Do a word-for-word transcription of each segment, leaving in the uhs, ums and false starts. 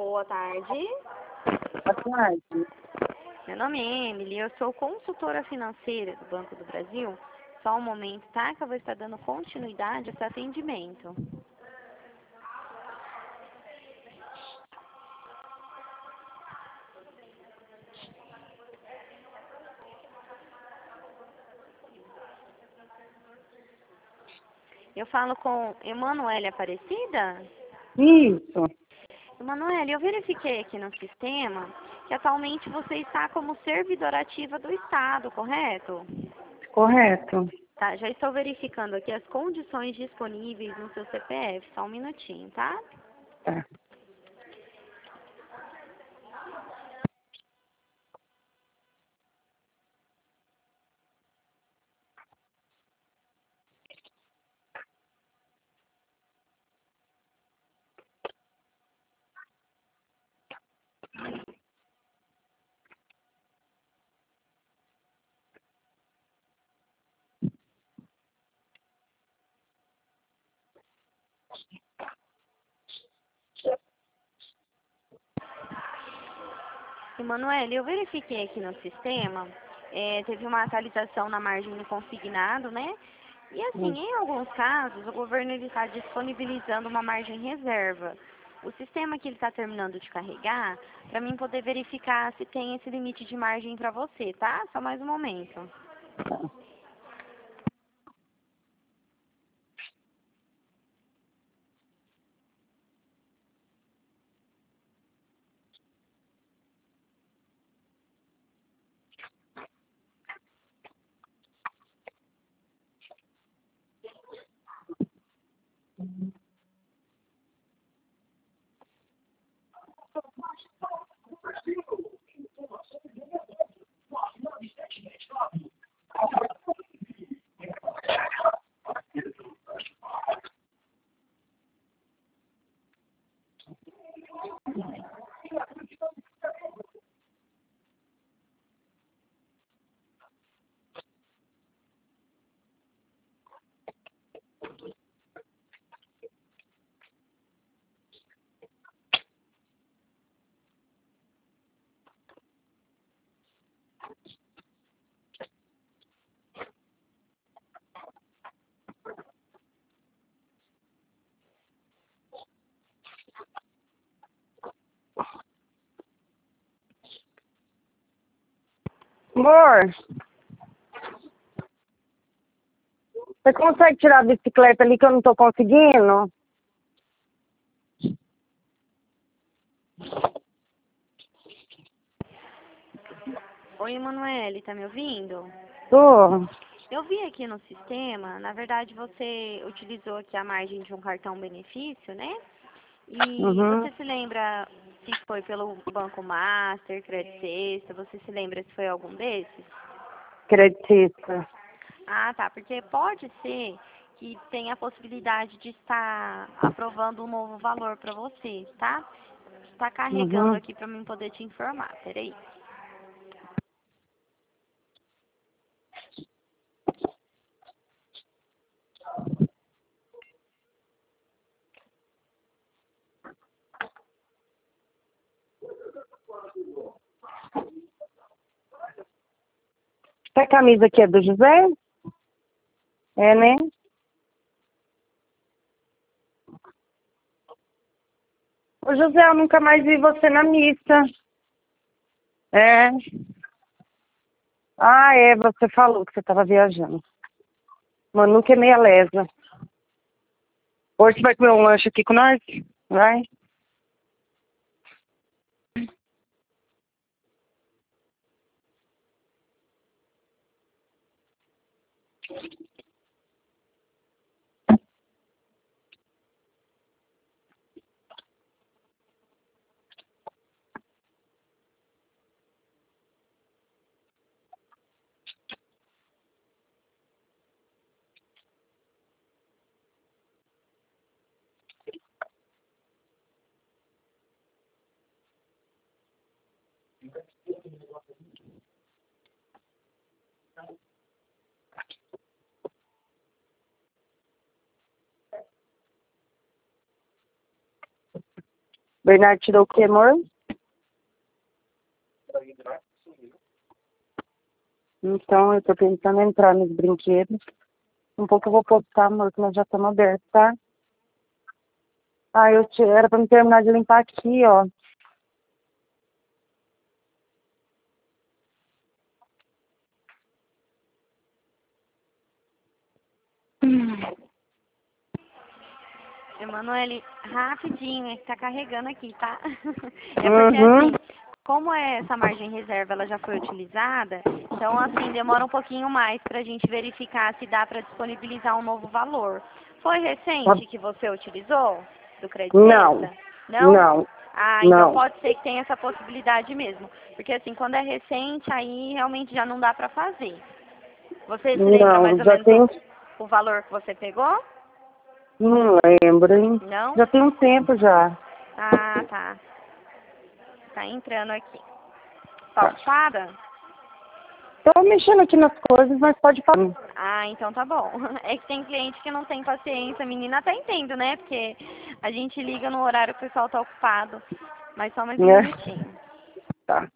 Boa tarde. Boa tarde. Meu nome é Emily, eu sou consultora financeira do Banco do Brasil. Só um momento, tá? Que eu vou estar dando continuidade a esse atendimento. Eu falo com Emanuele Aparecida? Isso, Emanuele, eu verifiquei aqui no sistema que atualmente você está como servidora ativa do Estado, correto? correto. Tá, já estou verificando aqui as condições disponíveis no seu C P F. Só um minutinho, tá? Tá. Emanuele, eu verifiquei aqui no sistema, é, teve uma atualização na margem do consignado, né? E assim, Hum. em alguns casos, o governo ele está disponibilizando uma margem reserva. O sistema que ele está terminando de carregar, para mim poder verificar se tem esse limite de margem para você, tá? Só mais um momento. Amor, você consegue tirar a bicicleta ali que eu não tô conseguindo? Oi, Emanuele, tá me ouvindo? Tô. Eu vi aqui no sistema, na verdade você utilizou aqui a margem de um cartão benefício, né? E Uhum. você se lembra se foi pelo Banco Master, Credit Sexta, você se lembra se foi algum desses? Creditista. Ah, tá, porque pode ser que tenha a possibilidade de estar aprovando um novo valor para você, tá? Está carregando Uhum. aqui para mim poder te informar, peraí. Essa camisa aqui é do José? É, né? Ô, José, eu nunca mais vi você na missa. É. Ah, é, você falou que você tava viajando. Manu que é meia lesa. Hoje você vai comer um lanche aqui com nós? Vai? Bernardo tirou o que, amor? Então, eu tô tentando entrar nos brinquedos. Um pouco eu vou postar, amor, que nós já estamos abertos, tá? Ah, eu te... era pra me terminar de limpar aqui, ó. Emanuele, rapidinho, é que tá carregando aqui, tá? É porque Uhum. assim, como é essa margem reserva ela já foi utilizada, então assim, demora um pouquinho mais pra gente verificar se dá pra disponibilizar um novo valor. Foi recente que você utilizou do crédito Não, extra? Não? não, Ah, então não. pode ser que tenha essa possibilidade mesmo. Porque assim, quando é recente, aí realmente já não dá pra fazer. Você se lembra mais Não, ou já menos tem, o, o valor que você pegou? não lembro, hein? Não? Já tem um tempo já. Ah, tá. Tá entrando aqui. Tá Tá. ocupada? Tô mexendo aqui nas coisas, mas pode falar. Ah, então tá bom. É que tem cliente que não tem paciência, menina, até entendo, né? Porque a gente liga no horário que o pessoal tá ocupado. Mas só mais um É. minutinho. Tá.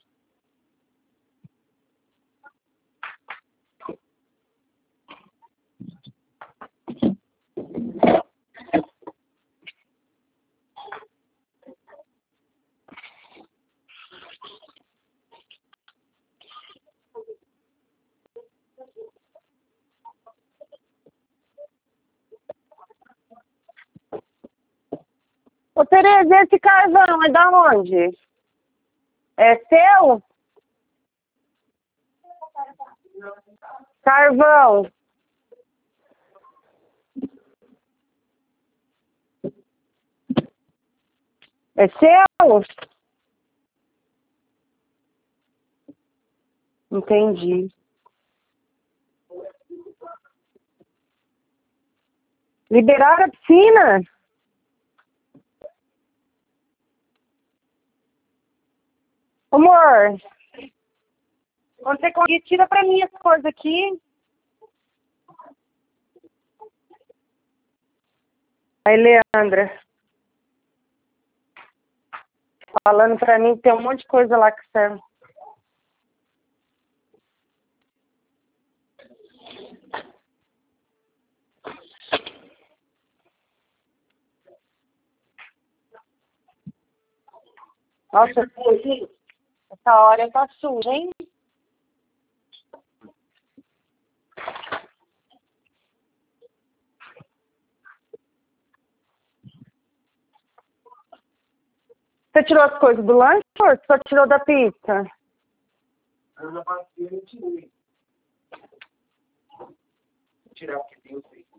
Ô, Tereza, esse carvão é da onde? É seu? Carvão. É seu? Entendi. Liberaram a piscina? Amor, quando você conseguir, tira pra mim as coisas aqui. Aí, Leandra, falando pra mim que tem um monte de coisa lá que serve. Nossa, essa hora tá suja, hein? Você tirou as coisas do lanche ou só tirou da pizza? Eu já passei, eu tirei. Vou tirar o que tem, eu sei.